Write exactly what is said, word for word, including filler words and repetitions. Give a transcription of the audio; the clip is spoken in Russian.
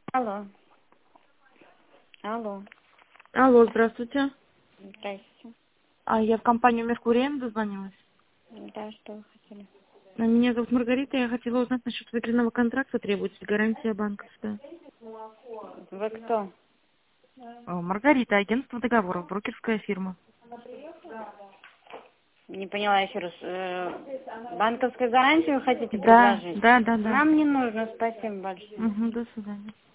Алло. Алло. Алло, здравствуйте. Здрасте. А я в компанию Меркурием дозвонилась. Да, что вы хотели? А Меня зовут Маргарита, я хотела узнать насчет ветряного контракта, требуется гарантия банковская. Вы кто? О, Маргарита, агентство договоров, брокерская фирма. Не поняла еще раз. Э, Банковскую гарантию вы хотите Да, предложить? да, да, да. Нам не нужно, спасибо большое. Угу, до свидания.